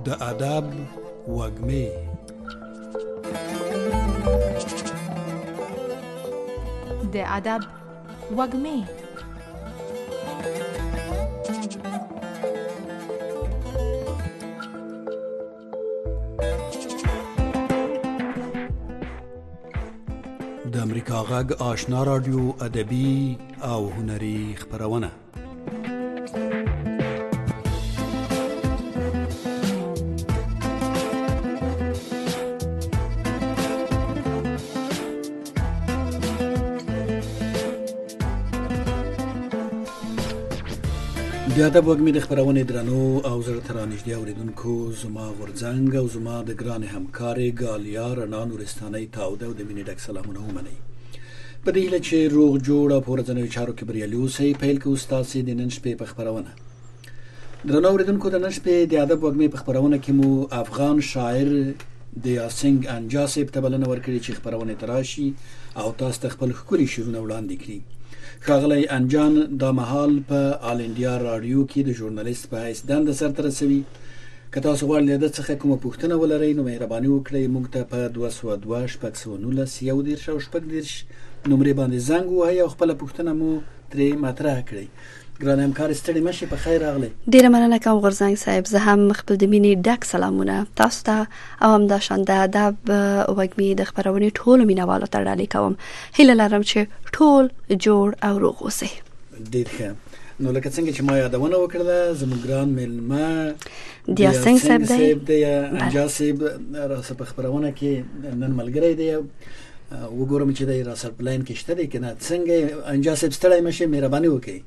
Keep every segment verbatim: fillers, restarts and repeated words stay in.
د ادب وږمې. د ادب وږمې. د امریکا غږ آشنا رادیو ادبي او هنري خپرونه. د ادب وږمې د خپرونې درنو او زړه ته رانږدې اورېدونکو، زما غورځنګ او زما د ګرانې همکارې ګالیا رڼا نورستانۍ تاوده او د مینې ډک سلامونه ومنئ. په دې هیله چې روغ جوړ او په ورځنیو چارو کې بریالي اوسئ، پیل کوو ستاسې د نن شپې په خپرونه. درنو اورېدونکو، د نن شپې د ادب وږمې په خپرونه کې مو افغان شاعر د یاسینګ انجا صاحب ته بلنه ورکړې چې خپرونې ته راشي او تاسو ته خپل ښکلي شعرونه وړاندې کړي. ښاغلی انجان دا مهال په آل انډیا راډیو کې د ژورنالیست په حیث دنده سرته رسوي. که تاسو غواړئ له ده څخه کومه پوښتنه ولرئ نو مهرباني وکړئ موږ ته په دوه سوه دوه شپږ سوه نولس یو دېرش او شپږ دېرش نمرې باندې زنګ ووهئ او خپله پوښتنه مو ترې مطرح کړئ. ګرانه همکار ستړي مه شئ، په خیر راغلی. ډیره مننه کوم غورځنګ صاحب. زه هم خپل د مینې ډک سلامونه تاسو ته او همداشان د ادب وږمې د خپرونې ټولو مینوالو ته ډالۍ کوم. هیله لرم چې ټول جوړ او روغ اوسئ. ډېر ښه. نو لکه څنګه چې ما یادونه وکړله، زموږ ګران میلمه د یاسینګ صاحب دی، انجا صاحب راسه په خپرونه کې نن ملګری دی. وګورم چې دی راسه په لاین کې شته دی که نه. څنګه انجا صاحب؟ ستړی مه شئ، مهرباني وکړئ.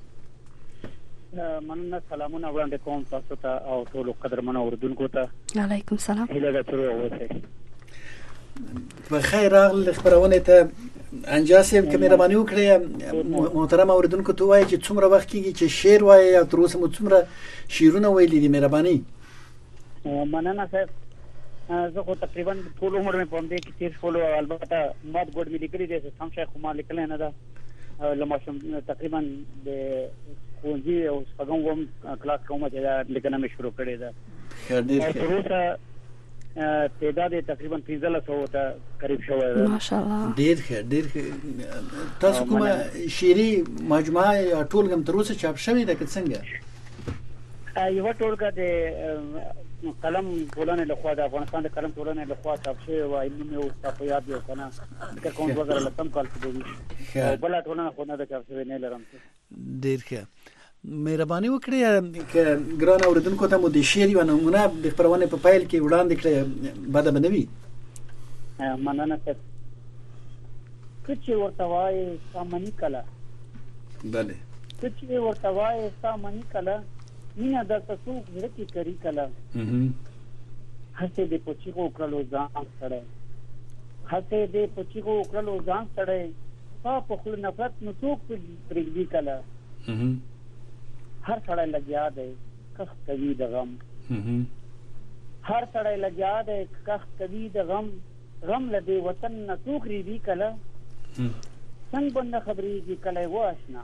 مننه، سلامونه وړاندې کوم تاسو ته او ټولو قدرمنو اورېدونکو ته. علیکم سلام. هیله ده چې روغ اوسئ. په خیر راغلی خپرونې ته. انجا صاحب که مهرباني وکړئ محترم اورېدونکو ته ووایئ چې څومره وخت کېږي چې شعر وایئ او تر اوسه مو څومره شعرونه ویلي دي؟ مهرباني. مننه صاحب، زه خو تقریبا ټول عمر مې په همدې کې تېر شولو. البته مات ګوډ مې لیکلي دی، سم شی خو ما لیکلی نه ده. له ماشوم تقریبا د ښوونځي او شپږم اووم کلاس کومه چې دا لیکنه مې شروع کړې ده. تر اوسه تعداد یې تقریبا پنځلس سوو ته قریب شوی ده. ماشاءالله. ډېر ښه ډېر ښه. تاسو کومه شعري مجموعه یا ټولګه تر اوسه چاپ شوې ده که څنګه؟ یوه ټولګه د قلم ټولنې لخوا د افغانستان د قلم ټولنې لخوا چاپ شوې وه. علمي مې اوس په یاد دی که نه، فکر کوم دوه زره لسم کال کې به وي. او بله ټولنه خو نه ده چاپ شوې، نه لرم. ډېر ښه. مهرباني وکړئ که ګران اورېدونکو ته مو د شعر یوه نمونه د خپرونې په پیل کې وړاندې کړئ، بده به نه وي. مننه صاحب. که چې ورته وایې ستا مني کله، بله، که چې ورته وایې ستا مني کله، مینه درته څوک زړه کې کري کله، هسې دې په چیغو کړلو ځان سړی، هسې دې په چیغو کړلو ځان سړی، ستا په خوله نفرت نو څوک پرېږدي کله. هر سړی لګیا دی کښت کوي د غم، هر سړی لګیا دی کښت کوي د غم، غم له دې وطن نه څوک ریږي کله، څنګ به نه خبرېږي کله یې واشنا،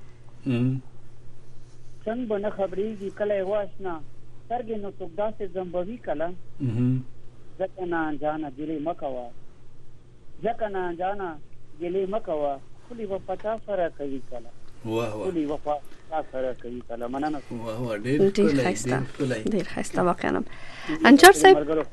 څنګ به نه خبرېږي کله یې واشنا، سترګې نو څوک داسې زمبوي کله، ځکه نه انجانه ګیلې مه کوه، ځکه نه انجانه ګیلې مه کوه، خولې وفا چا سره کوي کله، خولې وفا چا سره کوي کله. مننه. ډېر ښایسته، ډېر ښایسته واقعا. انجار صاحب،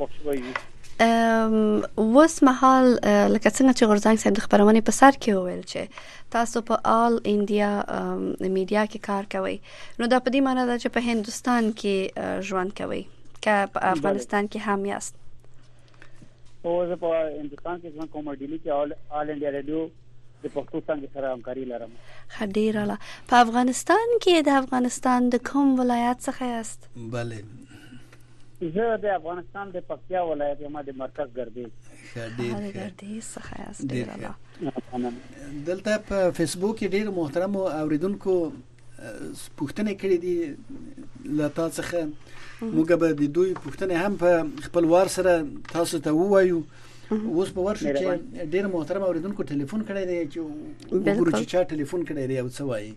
اوس مهال لکه څنګه چې غورځنګ صاحب د خپرونې په سر کې وویل چې تاسو په آل انډیا میډیا کې کار کوئ، نو دا په دې معنی ده چې په هندوستان کې ژوند کوئ که په افغانستان کې هم یاست؟ او زه په هندوستان کې ژوند کوم، ډیلی کې آل انډیا ریډیو د پښتو څانګې سره همکاري لرم. ښه، ډېر اعلی. په افغانستان کې د افغانستان د کوم ولایت څخه یاست؟ بله، زه د افغانستان د پکتیا ولایت یم، د مرکز ګردیز. ډېر ګردیز څخه یاست. ډېر اعلی. دلته په فیسبوک کې ډېر محترم اوریدونکو پوښتنې کړې دي له تا څخه. موږ به د دوی پوښتنې هم په خپل وار سره تاسو ته ووایو. اوس به ورشو چې ډېر محترم اوریدونکو ټلیفون کړی دی چې وګورو چې چا ټلیفون کړی دی او څه وایي.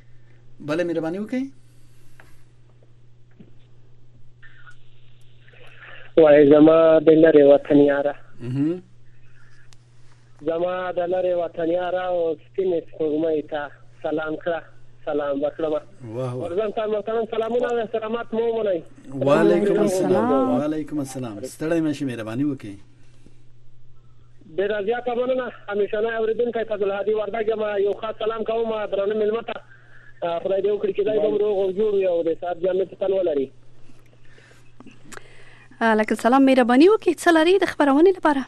بله مهرباني وکړئ. وای زما د لرې وطن یاره زما د لرې وطن یاره او سپینې سپوږمۍ ته سلام کړه سلام وکړم. ورځم تاسو محترم سلامونه او احترامات مو ومنئ. وعلیکم السلام. وعلیکم السلام. ستړی مشه مهرباني وکړئ. ډېر زیاته مننه. همیشنه اوریدونکی فضل الهادي وردګ ما یو خاص سلام کوم درنه ملمه ته. خدای دې وکړي چې دای کوم روغ او جوړ وي او د صاحب جنت ته ولري. لکه سلام مهرباني وکړئ. څه لري د خبرونې لپاره؟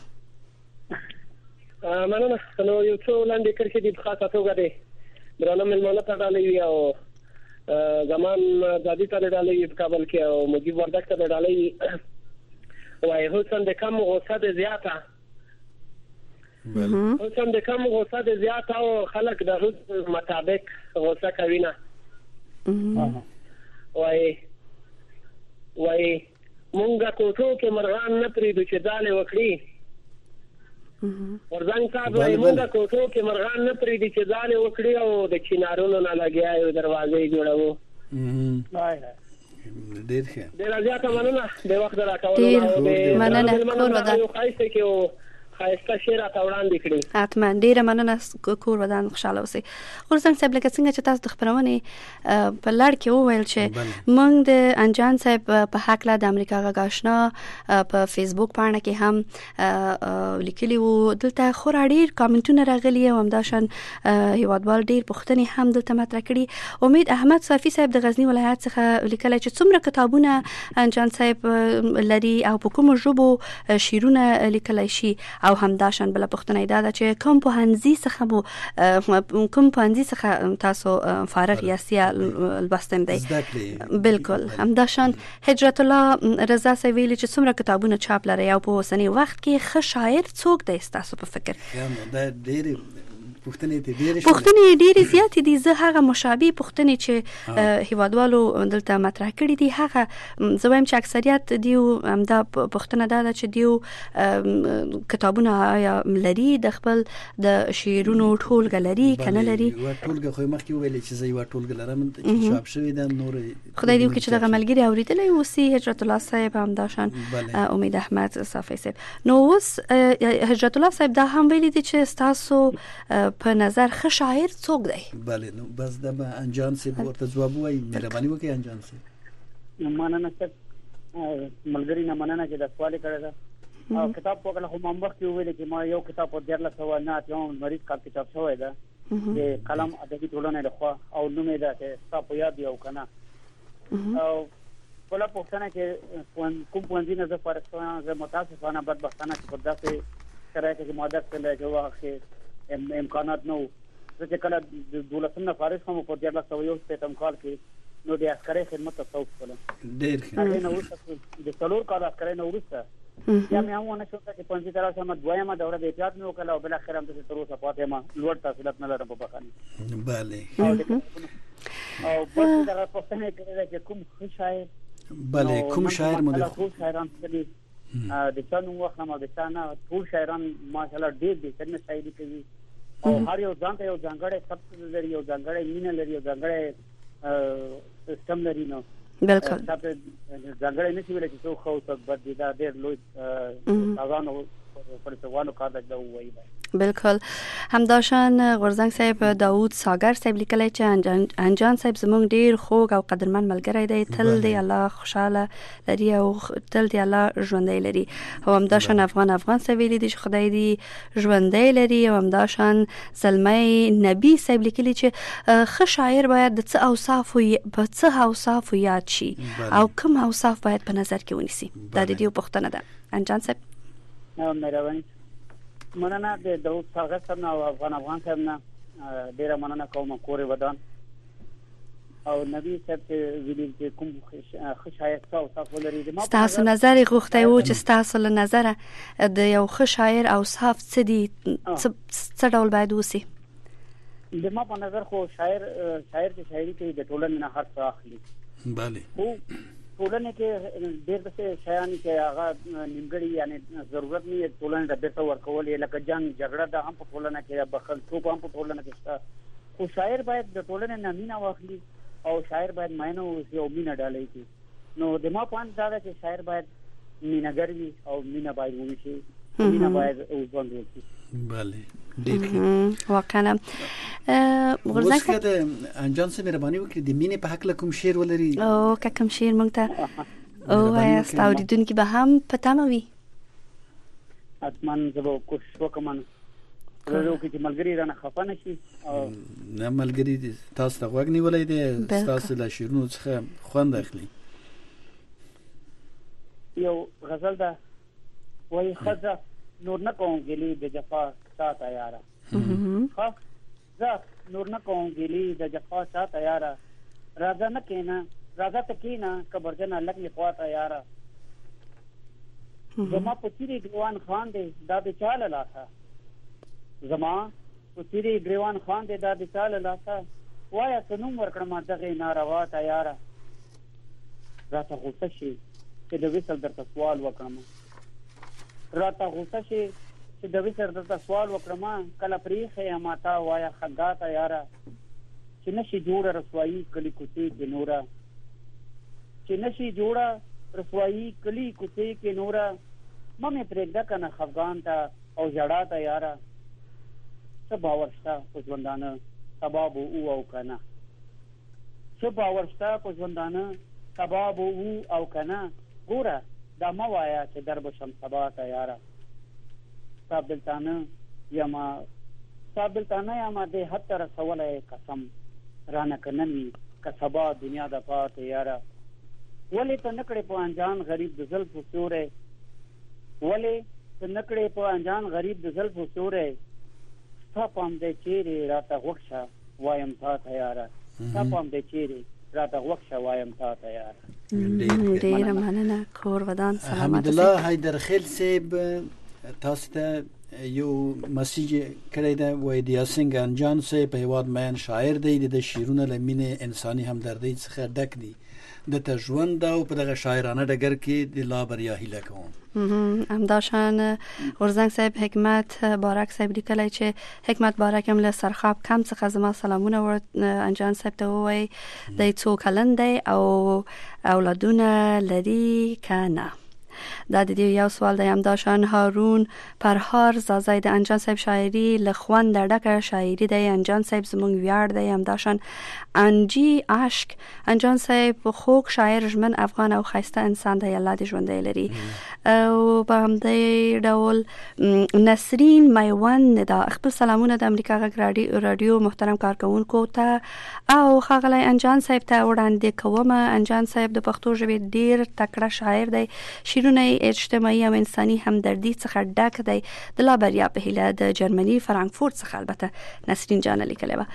مننه. نو یو څو لاندې کرښې دي په خاصه توګه دي درنه ملمه ته ډالۍ وي او زمان زادي ته ډالۍ وي په کابل کې او مجيب وردګ ته ډالۍ وي. وای حسن د کم غوسه د زیاته حسن د کم غوسه د زیاته او خلک د حسن مطابق غوسه کوي نه. وای وای مونږه کوټو کې مرغان نه پریدو چې ځاله وکړي. ورځان صاحب وای مونږه کوټو کې مرغان نه پریدي چې ځاله وکړي او د چینارونو نه لګیاو دروازې جوړو. وای ډېر ښه. ډېر زیاته مننه د وخت راکولو او مننه کور ودان یو خایسته کې خایسته شعر ته وړاندې کړی. حتما ډیره مننه کور ودان خوشاله اوسئ. ورڅنګ صاحب لکه څنګه چې تاسو د خبرونې په لړ کې وویل چې موږ د انجان صاحب په حق له د امریکا غاښنا په فیسبوک باندې کې هم لیکلي وو. دلته خورا ډیر کامنټونه راغلي او همداشان هیوادوال ډیر پوښتنې هم دلته مطرح کړي. امید احمد صافي صاحب د غزنی ولایت څخه لیکلی چې څومره کتابونه انجان صاحب لري او په کومو ژبو شعرونه لیکلی شي او همداشان بل پښتنه دا ده چې کوم په هنزي څخه مو کوم په هنزي څخه تاسو فارغ یاستیا لوستم دی. بالکل همداشان هجرت الله رضا سویلی چې څومره کتابونه چاپ لري او په اوسنی وخت کې ښه شاعر څوک دی تاسو په فکر؟ دا ډېر پښتنې ته ډېر پښتنې ډېر زیات دي. زه هغه مشابه پښتنې چې هیوادوالو دلته مطرح کړي دي هغه زه وایم چې اکثریت دیو همدا پښتنه دا چې دیو کتابونه یا لري د خپل د شعرونو ټولګه لري کنه لري. ټولګه خو مخکې ویل چې زه یو ټولګه لرم چې چاپ شوی د نور خدای دې وکړي چې دغه ملګری اوریدلې اوسې هجرت الله صاحب همداشان امید احمد صافی صاحب. نو اوس هجرت الله صاحب دا هم ویلي دي چې تاسو په نظر ښه شاعر څوک دی؟ بله نو بس د انجان صاحب ورته ځواب وایي. مهرباني وکړئ انجان صاحب. مننه صاحب ملګری نه مننه چې د سوال کړی دا او کتاب په کله هم وخت ویل چې ما یو کتاب په دیارلس سوه نه اتیا مریض کال کتاب شوی ده د قلم ادبي ټولنې لخوا او نوم یې ده چې تاسو یاد یو کنه او کله پوښتنه کې کوم پوهنځي نه زه فارغ شوم. زه متاسفانه بدبختانه چې په داسې شرایطو کې ما درس کړی چې واخې امکانات نو زه چې کله د دولتونو نه فارغ شوم په دیارلس سوه یو شپېتم کال کې نو د عسکرۍ خدمت ته توپ کړم. ډېر ښه. نو وروسته د څلور کال عسکرۍ نه وروسته یا مې هم ونه شو چې پنځه تر اوسه مې دویمه دوره د احتیاط مې وکړه او بالاخره هم د تر اوسه پاتې ما لوړ تحصیلات نه لرم په بخښنه. بله او په دغه پوښتنه کې چې کوم ښه شاعر بله کوم شاعر مو د ټول شاعران دي د څنګه وخت نه د څنګه ټول شاعران ماشاءالله ډېر دي څنګه شاعري کوي او هر یو ځان ته یو ځانګړی سبق لري یو ځانګړی مینه لري یو ځانګړی سیستم لري. نو بالکل ځانګړی نشي ویل چې څوک خو څوک بد دي دا ډېر لوی تاوان پرڅوانو کار دی وایي. بالکل همداشان غورزنګ صاحب داوود ساگر صاحب لیکلی چې انجان صاحب زموږ ډیر خوږ او قدرمن ملګری دی. تل دی الله خوشاله لري او تل دی الله ژوندی لري. او همداشان افغان افغان صاحب ویلي دي چې خدای دې ژوندی لري. او همداشان زلمی نبی صاحب لیکلی چې ښه شاعر باید د څه اوصاف په څه اوصاف یاد شي او کوم اوصاف باید په نظر کې ونیسي. دا د دې پوښتنه ده. انجان صاحب مهرباني مننه د داوود ساگر صاحب او افغان افغان صاحب نه ډیره مننه کوم کور ودان او نبی صاحب چې ویل چې کوم ښه شاعر څه ولري. تاسو نظر غوښتای وو چې تاسو له نظر د یو ښه شاعر او صاحب څه دي څه ډول باید وسی؟ د ما په نظر خو شاعر شاعر چې شاعري کوي د ټولنې نه هر څه اخلي. بله خو ټولنې کې ډېر څه شیان چې هغه نیمګړي یعنی ضرورت نه ټولنې د بیرته ورکول لکه جنگ جګړه د هم په ټولنه کې بخل توپ هم په ټولنه کې شته. خو شاعر باید د ټولنې نه مینه واخلي او شاعر باید مینه او مینه ډالۍ کړي. نو د ما په اند دا ده چې شاعر باید مینه‌ګر وي او مینه باید وشي، مینه باید ژوند وکړي. بله ډېر ښه. واقعا غورځنګ صاحب د انجان سره مهرباني وکړي د مینې په حق کوم شعر ولري؟ او که کوم شعر مونږ ته او یا ستاوریدونکي به هم په تمه وي. حتما زه به کوشش وکړم ورو کې چې ملګری رانه خفه نه شي. نه ملګری تاسو ته غوږ نیولی دی، تاسو له شعرونو څخه خوند اخلي. یو غزل ده وایي ښځه نور نه کوم ګیلې د جفا ستا ته یاره، ښه زه نور نه کوم ګیلې د جفا ستا ته یاره، راځه نه کښېنه راځه ته کښېنه کبرجنه لږ مې خوا ته یاره، زما په څیرې ګریوان خان دی دا د چا له لاسه، زما په څیرې ګریوان خان دی دا د چا له لاسه، وایه څه نوم ورکړم دغې ناروا ته یاره، راته غوسه شي چې د وصل درته سوال وکړم، راته غوسه شي چې د وصل درته سوال وکړم، کله پرېښی یم تا وایه خندا ته یاره، چې نشي جوړه رسوایي کلي کوڅې کې نوره، چې نشي جوړه رسوایي کلي کوڅې کې نوره، مه مې پرېږده که نه خفګان ته او ژړا ته یاره، څه باور شته په ژوندانه سبا به او او که نه، څه باور شته په ژوندانه سبا به او او که نه، ګوره دا مه وایه چې در به شم سبا ته یاره، ستا بلتانه یما ستا بلتانه یما دې حد ته رسولی قسم، رانه که نن وي که سبا دنیا د پاتې یاره، ولې ته نه کړې په انجان غریب د زلفو سیوری، ولې ته نه کړې په انجان غریب د زلفو سیوری، ستا پام دی چیرې راته غوږ شه وایم تا ته یاره، ستا پام دی چیرې راته غوږ شه وایم تا ته یاره. ډېره مننه کور ودان سلامت. حمیدالله حیدرخیل صاحب تاسو ته یو مسیج کړی دی، وایي د یاسین ګنجان صاحب په هېواد مین شاعر دی، د شعرونه له مینې انساني همدردۍ څخه ډک دي، د ته ژوند او په دغه شاعرانه ډګر کې د لا بریا هیله کوم. همداشان غورځنګ صاحب حکمت بارک صاحب لیکلی چې حکمت بارک هم له سرخاب کم څخه زما سلامونه ور انجان صاحب ته ووایي، دی څو کلن دی او اولادونه لري که نه. دا د دې یو سوال دی. همداشان هارون پرهار زازای د انجان صاحب شاعري له خوند ډکه شاعري دی، انجان صاحب زموږ ویاړ دی. همداشان انجی عشق انجان صاحب خوږ شاعر ژمن افغان او ښایسته انسان دی، الله دې ژوندی لري. او په همدې ډول نسرین میوند دا خپل سلامونه د امریکا غږ رادیو محترم کارکونکو ته او ښاغلی انجان صاحب ته وړاندې کوم. انجان صاحب د پښتو ژبې ډیر تکړه شاعر دی، شعرونه اجتماعي او انساني همدردي څخه ډک دی. د لا بریا په هیله د جرمني فرانکفورت څخه البته نسرین جان لیکلی وه.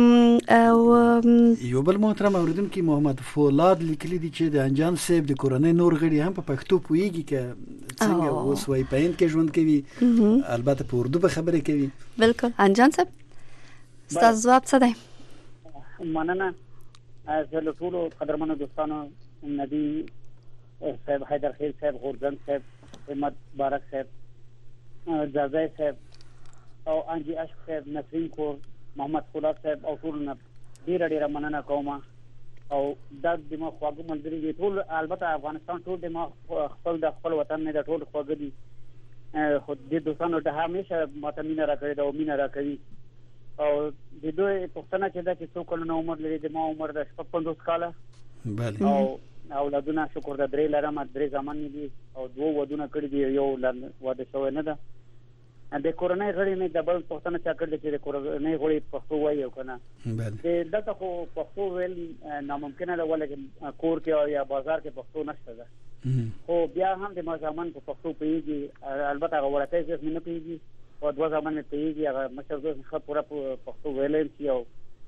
او یو بل محترم اوریدونکي محمد فولاد لیکلی دي چې د انجان صاحب د کورنۍ نور غړي هم په پښتو پوهیږي که څنګه اوس وایي په هند کې ژوند کوي، البته په اردو به خبرې کوي. بالکل انجان صاحب ستاسو ځواب څه دی؟ مننه. زه له ټولو قدرمنو دوستانو ندي صاحب، حیدرخیل صاحب، غورځنګ صاحب، حکمت بارک صاحب، زازای صاحب او انجی عشق صاحب، نسرین کور، محمد فولاد صاحب او ټول نه ډیره ډیره مننه کوم. او دا د ما خواږه ملګري دي ټول، البته افغانستان ټول د ما خپل د خپل وطن نه د ټول خواږه دي، خو د دوستانو ته همیشه ماته مینه راکړې ده او مینه راکوي. او د دوی پوښتنه چې ده چې څو کلونه عمر لري، د ما عمر د شپږ پنځوس کاله او اولادونه شکر د درې لرم، درې زامن مې دي او دوه ودونه کړي دي، یو واده شوی نه ده. د کورنۍ غړي مې د بل پوښتنه چا کړې چې د کورنۍ غړي پښتو وایي او که نه. دلته خو پښتو ویل ناممکنه ده، ولې کور کې یا بازار کې پښتو نشته ده، خو بیا هم د ما زامن په پښتو پوهېږي. البته هغه وړکی زوی مې نه پوهېږي او دوه زامن مې پوهېږي، هغه مشر زوی ښه پوره پښتو ویلی شي او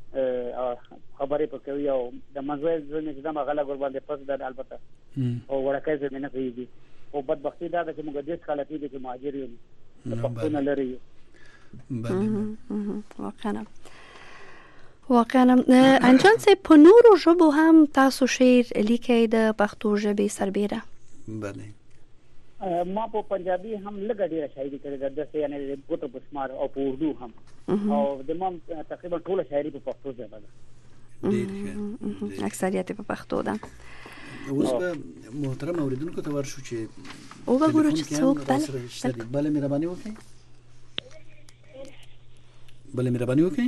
خبرې په کوي، او د منځوی زوی مې چې دم هغه لږ ورباندې پس ده البته، او وړکی زوی مې نه پوهېږي. خو بدبختي دا ده چې موږ دېرش کاله کېږي چې مهاجر یو، د پښتو نه لرې یو. واقعا واقعا انجان صاحب په نورو ژبو هم تاسو شعر لیکئ د پښتو ژبې سربیره؟ بله ما په پنجابي هم لږه ډېره شاعري کړې ده، داسې یعنې د ګوتو په شمار، او په اردو هم، او د ما تقریبا ټوله شاعري په پښتو ژبه ده. اکثریت په پښتو ده. اوس به محترم اوریدونکو ته ورشو چې او وګورو چې څوک بل بل مهرباني وکړئ بل مهرباني وکړئ.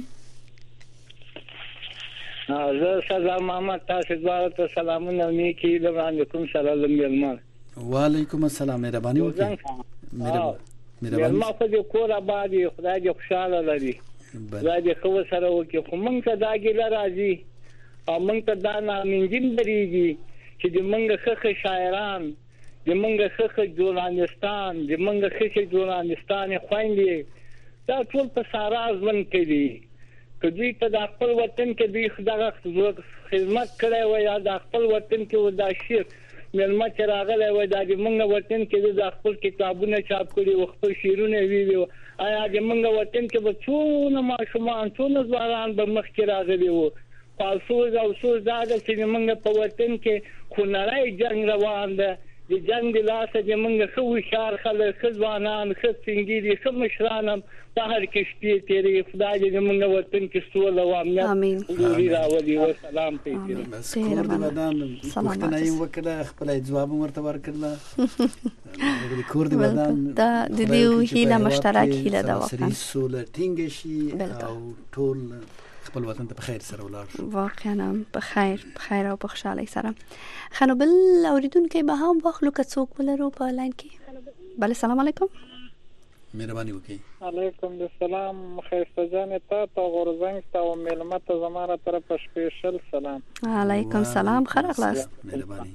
زه سلام محمد تاسو دواړو ته سلامونه نیکی د باندې کوم سره لمر. وعلیکم السلام مهرباني وکړئ. مهرباني ما خو دې کور آباد خدای دې خوشاله لري خدای دې خو سره وکړي خو موږ ته دا ګیله راځي او موږ ته دا نامنجن درېږي چې د موږ ښه شاعران د موږ ښه ژورنالستان د موږ ښه ژورنالستان خويندې دا ټول په سارا ژوند کوي که دوی ته د خپل وطن کې دوی خدای خدمت کړی وای یا د خپل وطن کې و دا شعر مېلمه چې راغلی وای دا د موږ وطن کې د خپل کتابونه چاپ کړي و خپل شعرونه ویلي وو آیا د موږ وطن کې به څونه ماشومان څونه ځوانان به مخکې راغلي وو خو افسوس او افسوس دا ده چې موږ په وطن کې خونړی جنګ روان ده د جنګ د لاسه د موږ ښه هوښیار خلک ښه ځوانان ښه سپین ږیري ښه مشران هم بهر کې شپې تېروي خدای دې زموږ وطن کې سوله او امنیت ولري راولي وسلام ته یې بس کور د ودان پوښتنه یې وکړه خپل ځواب ورته ورکړل کور د ودان دا د دې هیله مشترک هیله ده واقعا سوله ټینګ شي او ټول خپل وطن ته په خیر سره ولاړ شو واقعا په خیر په خیر او په خوشحالۍ سره. خنو بل اوریدونکو به هم واخلو که څوک ولرو په لاین کې. بله سلام علیکم. مهرباني وکړئ. علیکم السلام خیسته جان ته تا غورزنګ تا او ملمت زماره طرف سپیشل سلام. علیکم سلام خیر اخلاص. مهرباني.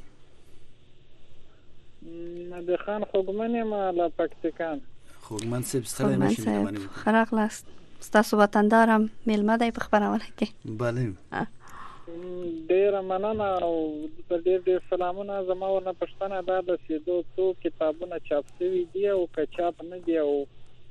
د خان خوګمن ما لا پکتیکان. خوګمن سب ستړی نشي مهرباني وکړئ. خیر اخلاص. ستاسو وطندارم ملمه دی په خبرونه کې. بله. ډیر مننه او ډیر ډیر سلامونه زما ورنه پښتنه دا د سیدو څو کتابونه چاپ شوي دي او که چاپ نه دي او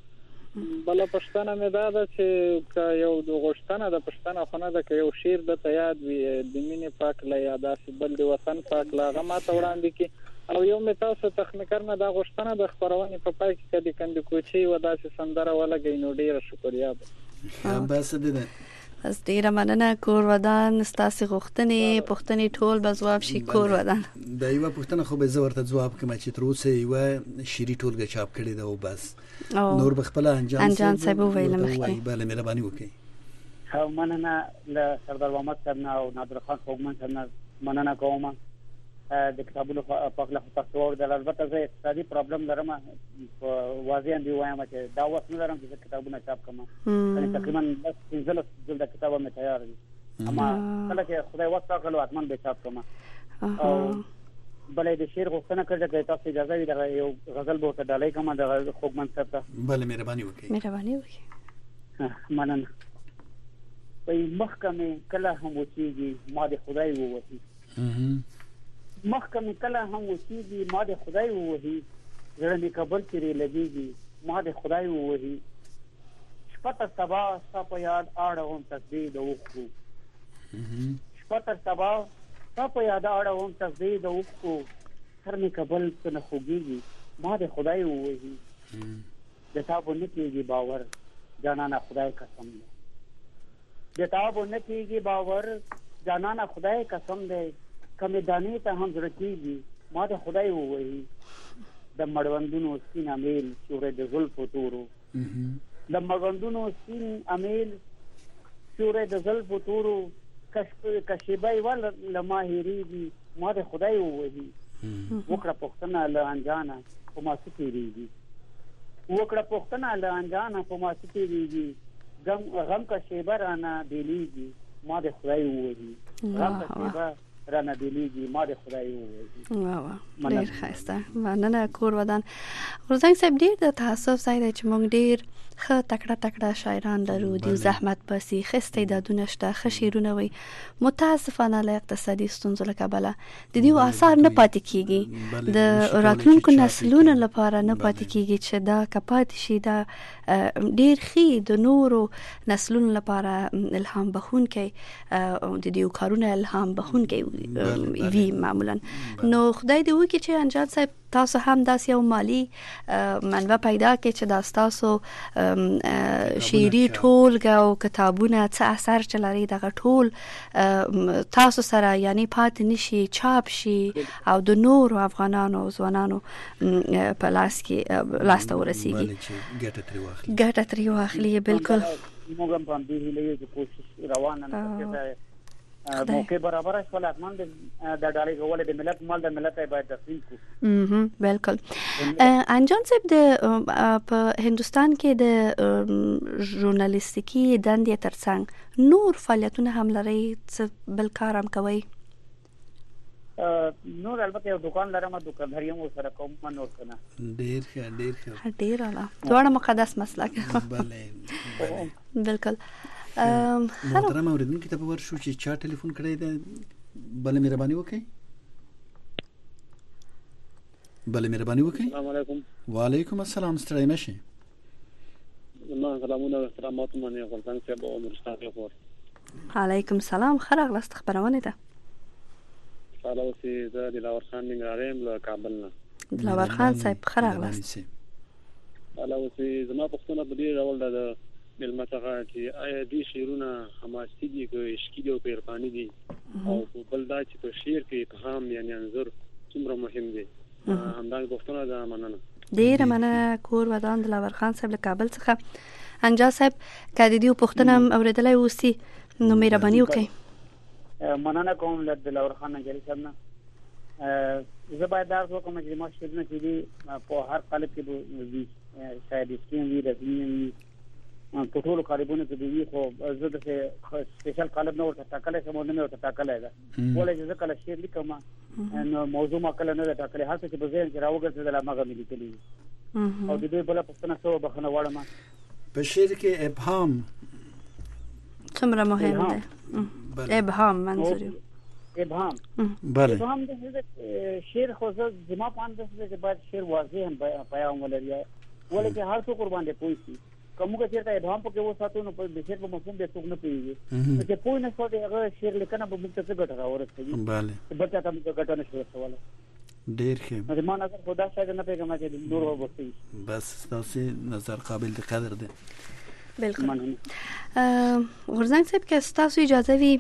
بل پښتنه مې دا ده چې یو د غشتنه د پښتنه خونه ده که یو شعر د ته یاد وي د مینې پاک له یاداسې بل د وطن پاک له هغه ماته وړاندې کړي او یو مې تاسو تخنیکر نه دا غشتنه د خپرونې په پای کې د کندکوچي و داسې سندره ولګئ نو ډیره شکریا به بس ده از ډیره مننه کور ودان ستاسو غوښتنې پوښتنې ټول به ځواب شي کور ودان دا یو پوښتنه خو به زه ورته ځواب کوم چې تر اوسه یو شيري ټولګه چاپ کړی دا او بس نور بخپل انجام انجام صاحب ویل مخکې بله مهرباني وکړئ. ها مننه له سردار محمد صاحب او نادر خان خوګمن صاحب مننه کوم د کتابونو په اړه تاسو ورته البته زه اقتصادي پرابلم لرم واضح دی وایم چې دا وخت نه لرم چې کتابونه چاپ کوم یعنی تقریبا پنځه جلد کتابه مې تیار دي اما کله چې خدای وخت راکړو اتمن به چاپ کوم او بلې د شعر غوښتنه کړې چې تاسو اجازه وي دا یو غزل به ته ډالۍ کوم د خوګمن صاحب ته. بله مهرباني وکړئ. مهرباني وکړئ. مننه. په محکمه کله هم وچیږي ما د خدای ووهي محکمه کله هم وچیږي ما د خدای ووهي زړه مې کابل کې لګيږي ما د خدای ووهي شپه تر سبا ستا په یاد اړوم تسبیح د اوښکو شپه تر سبا ستا په یاد اړوم تسبیح د اوښکو سر مې کابل ته نه خوږیږي ما د خدای ووهي د تا به نه کېږي باور جانانه خدای قسم دی د تا به نه کېږي باور جانانه خدای قسم دی کمې دانې ته هم زړه کېږي ما د خدای ووهي د مړوندونو سپین امیل سیوری د زلفو تورو د مړوندونو سپین امیل سیوری د زلفو تورو که شیبه یوه له ما هېرېږي ما د خدای ووهي وکړه پوښتنه له انجانه په ما څه تېرېږي وکړه پوښتنه له انجانه په ما څه تېرېږي غم که شیبه رانه بېلېږي ما د خدای ووهي غم که شیبه رانه بېلېږي ما د خدای ووهي. واه واه ډېر ښایسته مننه کور ودان. غورځنګ صاحب ډېر د تاسف ځای دی چې موږ ډېر ښه تکړه تکړه شاعران لرو د زحمت باسي ښه استعدادونه شته ښه شعرونه وایي متاسفانه له اقتصادي ستونزو له کبله د دې آثار نه پاتې کېږي د راتلونکو نسلونو لپاره نه پاتې کېږي چې دا که پاتې شي دا ډېر ښه د نورو نسلونو لپاره الهام بخښونکی د دې کارونه الهام بخښونکی وی معمولا. نو خدای دې وکړي چې انجان صاحب تاسو هم داسې یو مالی منبع پیدا کړئ چې دا ستاسو شعري ټولګه او کتابونه څه اثر چې لري دغه ټول تاسو سره یعنی پاتې نشي، چاپ شي او د نورو افغانانو او ځوانانو په لاس کې لاس ته ورسیږي، ګټه ترې واخلي. بالکل موږ هم په دې هیله چې کوشش روانه ده موقع برابر شول اتمن د ډالۍ غوړې د ملت مال د ملت باید تفصیل کو. بالکل. انجان صاحب د په هندستان کې د ژورنالیستیکي دندې ترڅنګ نور فعالیتونه هم لري، څه بل کار هم کوي؟ نور البته یو دکان لرم، دکانداري هم سره کوم نور کنه. ډیر ښه ډیر ښه ډیر اعلی، دواړه مقدس مسلک. بله بالکل. محترم اوریدونکو ته به ورشو چې چا ټلیفون کړی دی، بله مهرباني وکړئ. بله مهرباني وکړئ. السلام علیکم. وعلیکم السلام. ستړی نشئ. ما سلامونه او احترامات منه غلطان صاحب او مرستاق خور. علیکم السلام. خراغ لاست خبرونه ده. سلام سي زه دلاور خان ننګرهارم له کابل نه. دلاور خان صاحب خراغ لاست. سلام سي زما پښتون په دې ډول ده ملمتغه چې آیا دې شعرونه حماسي دي که عشقي دي او پیرفاني دي او بل دا چې په شعر کې افهام یعنی انظر څومره مهم دي. همدا پښتون ده. مننه ډیره مننه. کور ودان دلاور خان صاحب له کابل څخه. انجا صاحب کدی دی پښتون هم اوریدلای اوسي نو مهرباني وکړئ. مننه کوم له دلاور خان نګری صاحب نه. زه باید دا کوم چې ما شعرونه چې دي په هر قالب کې وي، شاید سکین وي، رسمي وي، په ټولو قالبونو کې وي، خو زه د سپیشل قالب نه ورته ټاکلی سم، نه مې ورته ټاکلی ده. ولې چې زه کله شعر لیکم نو موضوع ما کله نه ده ټاکلی، هر څه چې په ذهن کې راوګرځېدل هماغه مې لیکلي وي. او د دوی بله پوښتنه څه وه، بخښنه غواړم. په شعر کې ابهام څومره مهم دی؟ ابهام منظور یو ابهام. بله ابهام د شعر خو زه زما په اند چې باید شعر واضح هم پیغام ولري، ولې چې هر څوک ورباندې پوه شي. کومه چیرته ابهام پکې وساتو نو په شعر په مفهوم به څوک نه پیږي، چې پوه نه شو دغه شعر لیکنه به موږ ته څه ګټه راورسوي. بله بچا ته موږ ګټه نشو رسوله. ډیر ښه. نو ما نظر خدا شاید نه پیګم چې نور وبسي. بس تاسو نظر قابل د قدر ده. بالکل. غورزنګ صاحب که تاسو اجازه وي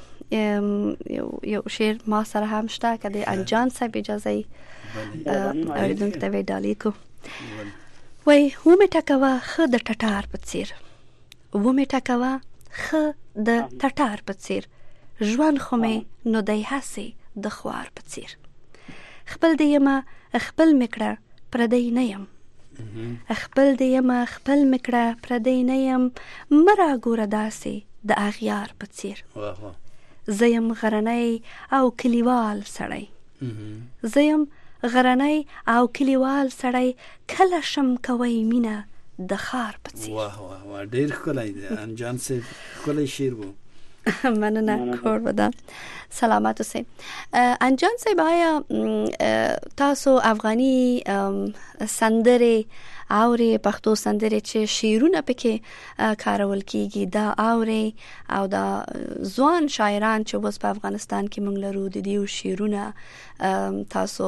یو شعر ما سره هم شته که د انجان صاحب اجازه وي اوریدونکو ته وی ډالۍ کو. وای و مې ټکوه ښه د ټټار په څیر، و مې ټکوه ښه د ټټار په څیر، ژوند خو مې نو دی هسې د خوار په څیر. خپل دې یمه خپل مې کړه پردی نه یم، خپل دې یمه خپل مې کړه پردی نه یم، مه راګوره داسې د اغیار په څیر. زه یم غرنی او کلیوال سړی، زه یم غرنی او کلیوال سړی، کله شم کوي مینه د خار په څیر. واه واه واه ډیر ښکلی دی. انجان صاحب ښکلی شعر و. مننه. کور بدن سلامت اوسئ. انجان صاحب آیا تاسو افغاني سندرې اوري، پښتو سندرې چې شعرونه پکې کارول کیږي دا اوري، او دا ځوان شاعران چې اوس په افغانستان کې موږ لرو د دې شعرونه تاسو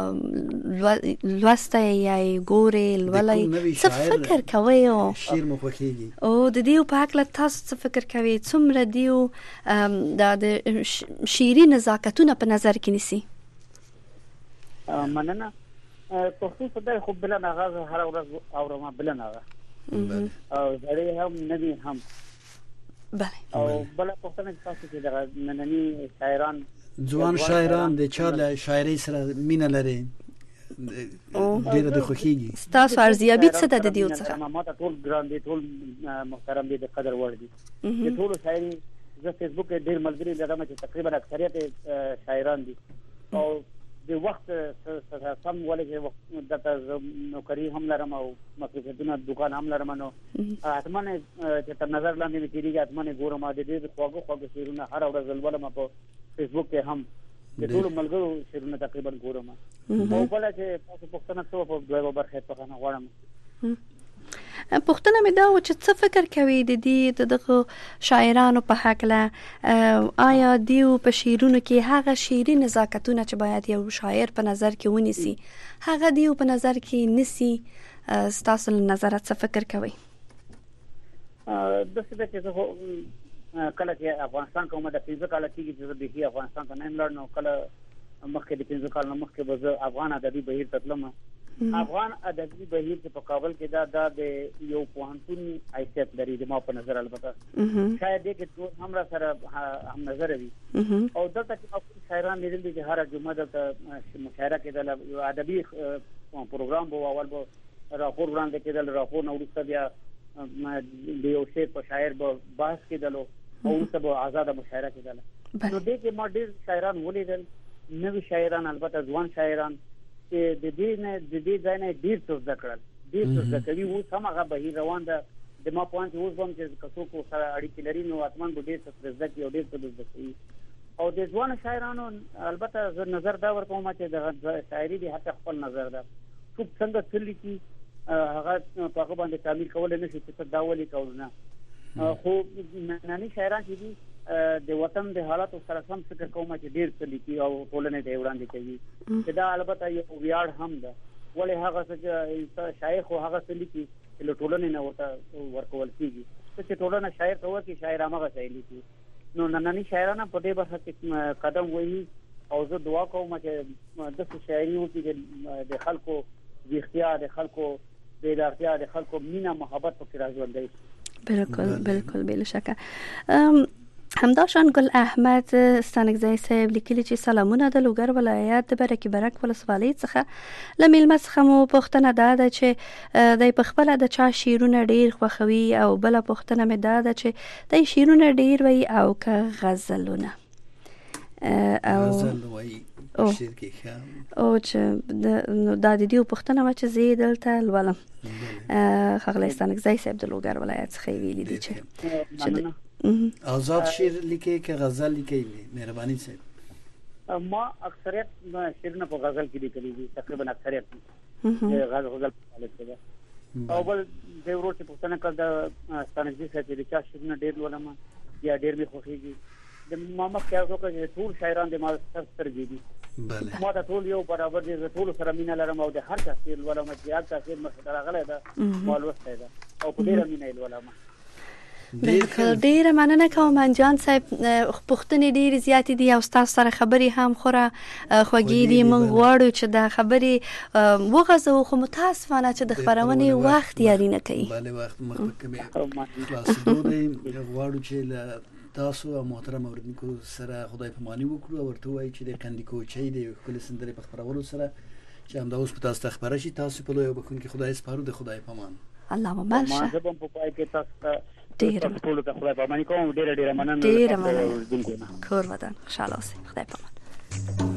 لوسته یا ګوري لولای څه فکر کوي؟ او شعر مو خوښیږي او د دې په اړه تاسو څه فکر کوي؟ څومره دیو د شعري نزاکتونه په نظر کې نیسي؟ مننه. پښتو صدای خو بل نه غاز هر ورځ اورم بل نه غا او زړې هم ندي هم. بله. او بل پښتنه تاسو چې د نننی شاعران ځوان شاعران د چا له شاعري سره مینه لري ډیره د خوښیږي. تاسو ارزیابي څه ده د دې څخه؟ ما ته ټول ګران دي، ټول محترم دي، د قدر وړ دي. چې ټول شاعري زه فیسبوک کې ډیر ملګري لرم چې تقریبا اکثریت شاعران دي او د وخت سم ولې چې د نوکری هم لرم او مصرفیتونه دکان هم لرم نو اتمنه چې تر نظر لاندې مې تیریږي، اتمنه ګورم د دې خواږه خواږه شعرونه هر ورځ ولولم په فیسبوک کې هم د ټول ملګرو شعرونه تقریبا ګورم. او بل چې تاسو پښتنه څه په دوه برخه په غواړم پوښتنه مې دا و چې څه فکر کوي د دې د دغه شاعرانو په هکله، آیا دیو په شعرونو کې هغه شعري نزاکتونه چې باید یو شاعر په نظر کې ونیسي هغه دیو په نظر کې نسی؟ ستاسو له نظره څه فکر کوي؟ د څه چې زه کله چې افغانستان کومه د پنځه کال کېږي چې د هي افغانستان ته نه لړنو کله مخکې د پنځه کال مخکې به زه افغان ادبي بهیر تطلم. افغان ادبي بهیر چې په کابل کې دا د یو پوهنتون حیثیت لري د ما په نظر، البته شاید دې کې هم را سره هم نظر وي او دلته چې شاعران لیدل دي چې هر جمعه دلته مشاعره کېدل، یو ادبي پروګرام به اول به راپور وړاندې کېدل، راپور نه وروسته بیا د یو شعر په شاعر به بحث کېدل او وروسته به آزاده مشاعره کېدل. نو دې کې ما ډېر شاعران ولیدل، نوي شاعران، البته ځوان شاعران چې د دې نه د دې ځای نه ډېر څه زده کړل، ډېر څه زده کوي. اوس هم هغه بهیر روان ده د ما په اند چې اوس هم چې که څوک سره اړیکې لري نو حتما به ډېر څه زده کوي او ډېر څه زده کوي. او د ځوان شاعرانو البته زه نظر دا ورکوم چې د شاعري د حق خپل نظر ده، څوک څنګه څه لیکي هغه په هغه باندې تعمیل کول نه شي چې دا ولي کول نه. خو ننني شاعران چې دي د وطن د حالاتو سره سم فکر کوم چې ډیر څه لیکي او ټولنې ته وړاندې کوي. دا البته یو ویاړ هم ده، ولې هغه چې شاعر خو هغه څه لیکي چې ټولنې نه ورته ورکول کیږي، چې ټولنه شاعر ته وایي چې شاعر هغه څه لیکي. نو ننني شاعران په دې برخه کې قدم وایي او زه دعا کوم چې د شاعري وکړي د خلکو د اختیار، د خلکو د ارتیا، د خلکو مینا محبت پکې راځوندي. بالکل بالکل بلا شک. همداشان گل احمد ستانکزی صاحب لیکلی چې سلامونه د لوګر ولایت د برکې برک ولسوالۍ څخه له میلمه څخه مو پوښتنه دا ده چې د پخپله د چا شعرونه ډیر خوښوي او بله پوښتنه مې دا ده چې د شعرونه ډیر وي او که غزلونه او غزل وایي شعر کې ښه او چې دا د دې پوښتنه وه چې زه دلته لولم. ښاغلی ستانکزی صاحب د لوګر ولایت څخه ویلي دي چې آزاد شعر لیکي که غزل لیکي؟ مهرباني صاحب. ما اکثریت شعرونه په غزل کې لیکلي دي، تقریبا اکثریت غزل غزل په حالت کې ده. او بل د ورور چې پوښتنه کړه د ستانکزی صاحب د چا شعرونه ډېر لولم یا ډېر مې خوښېږي، د ما مخکې هغه وکړه چې ټول شاعران د ما سر سترګې دي، ما د ټول یو برابر دي، زه ټولو سره مینه لرم او د هر چا شعر لولم چې هر چا شعر مخې ته راغلی ده ما لوستی ده او په ډېره مینه یې لولم. بالکل ډیره مننه کوم منجان صاحب، پوښتنې ډیرې زیاتې دي او ستاسو سره خبرې هم خوره خوږې دي. موږ غواړو چې دا خبرې وغځوو خو متاسفانه چې د خپرونې وخت یاري نه کوي. بله وخت مخکې خلاصېدو دی. غواړو چې له تاسو او محترم اوریدونکو سره خدای پاماني وکړو او ورته ووایو چې د قندي کوچۍ د یوې ښکلې سندرې په خپرولو سره چې همدا اوس په تاسو ته خپره شي، تاسو په لوی او بښونکي خدای سپارو. د خدای پامان. اللهم بل شه. زه به په پای کې تاسو ته ډیره ټول ته خدای پاماني کوم. ډیره ډیره مننه. ډیره مننه. کور ودان خوشاله اوسئ. خدای پامان.